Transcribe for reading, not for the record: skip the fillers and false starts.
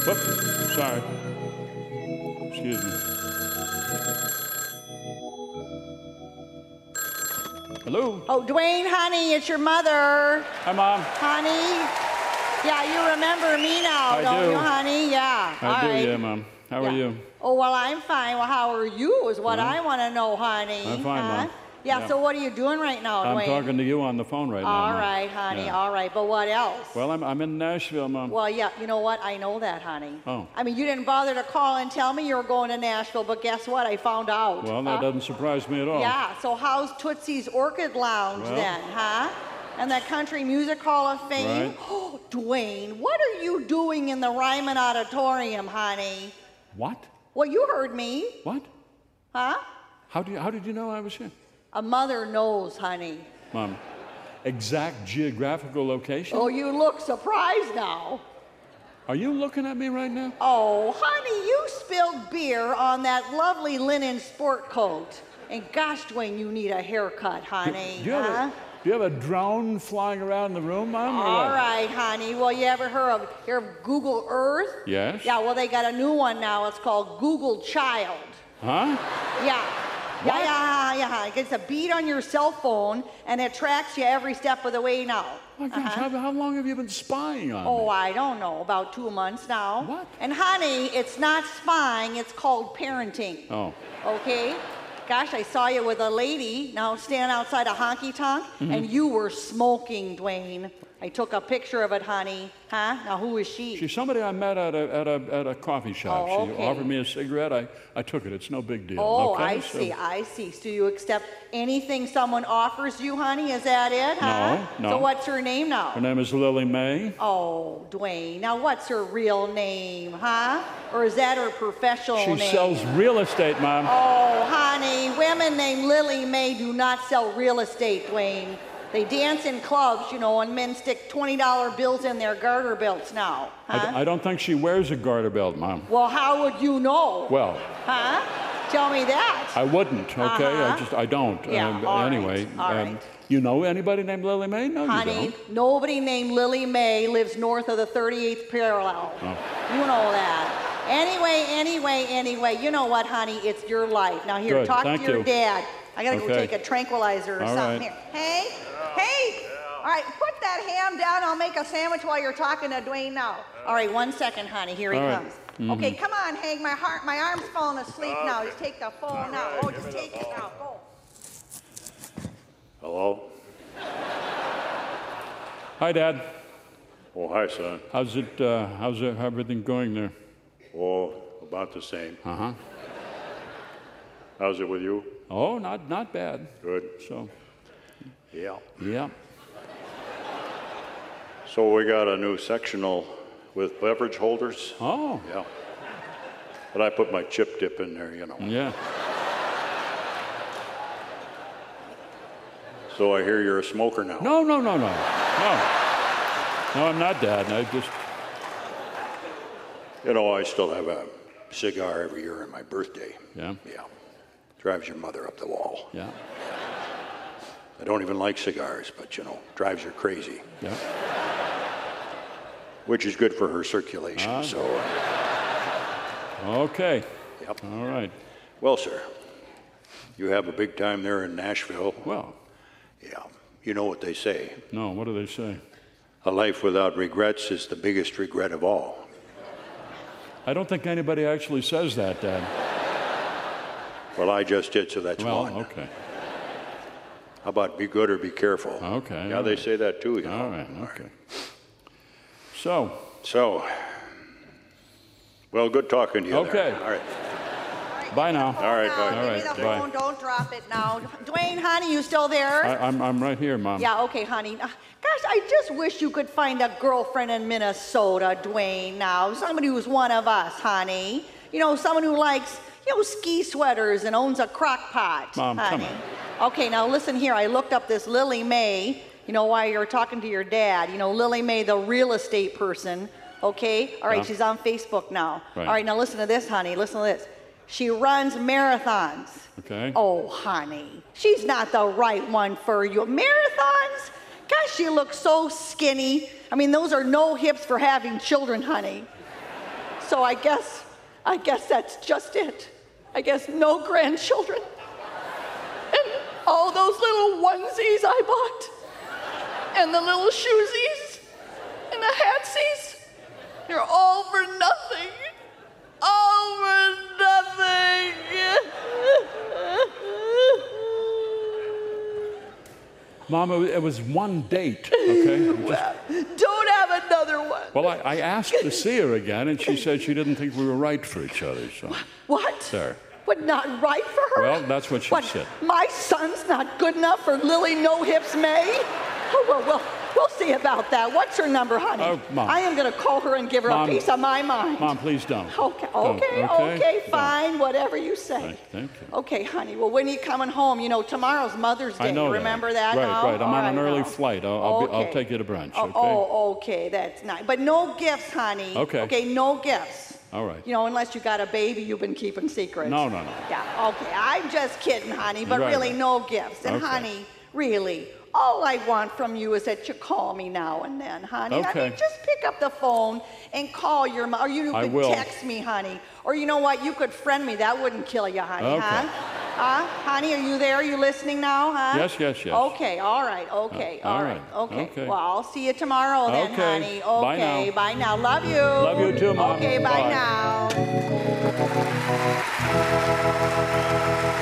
Whoop, sorry. Excuse me. Hello? Oh, Dwayne, honey, it's your mother. Hi, Mom. Honey? Yeah, you remember me now, I don't do. you, honey? Yeah. I do, All right. yeah, Mom. How are you? Oh, well, I'm fine. Well, how are you is what I want to know, honey. I'm fine, Mom. Yeah, Yeah. so what are you doing right now, Dwayne? I'm talking to you on the phone right now, All Mom. right, honey, Yeah. all right. But what else? Well, I'm in Nashville, Mom. Well, yeah, you know what? I know that, honey. Oh. I mean, you didn't bother to call and tell me you were going to Nashville, but guess what? I found out. Well, that doesn't surprise me at all. Yeah, so how's Tootsie's Orchid Lounge Well. then, huh? And the Country Music Hall of Fame? Right. Oh, Dwayne, what are you doing in the Ryman Auditorium, honey? What? Well, you heard me, What? huh? How did you know I was here? A mother knows, honey. Mom, exact geographical location? Oh, you look surprised now. Are you looking at me right now? Oh, honey, you spilled beer on that lovely linen sport coat. And gosh, Dwayne, you need a haircut, honey. Do you have a drone flying around the room, Mom? or All what? right, honey. Well, you ever hear of Google Earth? Yes. Yeah, well, they got a new one now. It's called Google Child. Huh? Yeah. What? Yeah. It gets a bead on your cell phone, and it tracks you every step of the way now. My gosh, how long have you been spying on Oh, me? I don't know. About 2 months now. What? And honey, it's not spying. It's called parenting. Oh. Okay? Gosh, I saw you with a lady now standing outside a honky tonk, and you were smoking, Dwayne. I took a picture of it, honey. Huh? Now, who is she? She's somebody I met at a coffee shop. Oh, She okay. offered me a cigarette. I took it. It's no big deal. Oh, okay? I see, I see. So you accept anything someone offers you, honey? Is that it, huh? No. So what's her name now? Her name is Lily Mae. Oh, Dwayne. Now, what's her real name, huh? Or is that her professional She name? sells real estate, Mom. Oh, honey, women named Lily Mae do not sell real estate, Dwayne. They dance in clubs, you know, and men stick $20 bills in their garter belts now. Huh? I don't think she wears a garter belt, Mom. Well, how would you know? Well, Huh? Tell me that. I wouldn't, okay? I don't. Yeah, all right, anyway, all right. you know anybody named Lily Mae? No, Honey, you don't. nobody named Lily Mae lives north of the 38th parallel. Oh. You know that. Anyway, you know what, honey? It's your life. Now, here, Good, talk thank to your you. dad. I gotta go Okay. take a tranquilizer or All something. right. Here. Hey! All right, put that ham down. I'll make a sandwich while you're talking to Dwayne now. All right, 1 second, honey. Here he All right. comes. Okay, come on, Hank. My arm's falling asleep now. Just take the phone now. Oh, just take it now. Go. Hello? Hi, Dad. Oh, hi, son. How's everything going there? Oh, about the same. Uh-huh. How's it with you? Oh, not bad. Good. So, Yeah. yeah. So we got a new sectional with beverage holders. Oh, Yeah. But I put my chip dip in there, you know. yeah. So I hear you're a smoker now. No. No, I'm not, Dad. I just, You know, I still have a cigar every year on my birthday. yeah, Yeah. Drives your mother up the wall. yeah, I don't even like cigars, but, you know, drives her crazy, yeah. which is good for her circulation. So, Okay. yep. All right. Well, sir, you have a big time there in Nashville. Well, Yeah. You know what they say. no, what do they say? A life without regrets is the biggest regret of all. I don't think anybody actually says that, Dad. Well, I just did, so that's Well, one. okay. How about be good or be careful? Okay, Yeah, all they right. say that too, you know. All right, okay. So, So, well, good talking to you. Okay. There. All right. bye now. All right, Now, bye. Give All me right, the bye. phone. Don't drop it now. Dwayne, honey, you still there? I'm right here, Mom. Yeah, okay, honey. Gosh, I just wish you could find a girlfriend in Minnesota, Dwayne, now. Somebody who's one of us, honey. You know, someone who likes, you know, ski sweaters and owns a crock pot, Mom, come honey. Okay, now listen here. I looked up this Lily Mae, you know, while you're talking to your dad. You know, Lily Mae, the real estate person, okay? All right, Yeah. she's on Facebook now. Right. All right, now listen to this, honey. Listen to this. She runs marathons. Okay. Oh, honey, she's not the right one for you. Marathons? Gosh, she looks so skinny. I mean, those are no hips for having children, honey. So I guess that's just it. I guess no grandchildren. And all those little onesies I bought, and the little shoesies, and the hatsies, they're all for nothing. All for nothing. Mom, it was one date, okay? Well, don't have another one. Well, I asked to see her again, and she said she didn't think we were right for each other, so. What? There. What, not right for her? Well, that's what she said. My son's not good enough for Lily No Hips May? Oh, well, we'll see about that. What's her number, honey? Oh, Mom. I am going to call her and give her Mom, a piece of my mind. Mom, please don't. Okay, Don't, okay, fine, whatever you say. Thank you. Okay, honey, well, when are you coming home? You know, tomorrow's Mother's Day. I know Remember that? Right, now? right. I'm on an All right, early now. flight. I'll take you to brunch, okay? Oh, okay, that's nice. But no gifts, honey. Okay. Okay, no gifts. All right. You know, unless you got a baby you've been keeping secrets. No. Yeah, okay. I'm just kidding, honey, but Right, really right. no gifts. And Okay. honey, really, all I want from you is that you call me now and then, honey. I Okay. mean, just pick up the phone and call your mom. Or you I could will. text me, honey. Or you know what? You could friend me. That wouldn't kill you, honey, Okay. huh? Honey, are you there? Are you listening now, huh? Yes. Okay, all right, okay, all all right, right, okay. okay. Well, I'll see you tomorrow then, Okay. honey. Bye Okay, now. bye now. Love you. Love you too, Mom. Okay, bye Bye. now.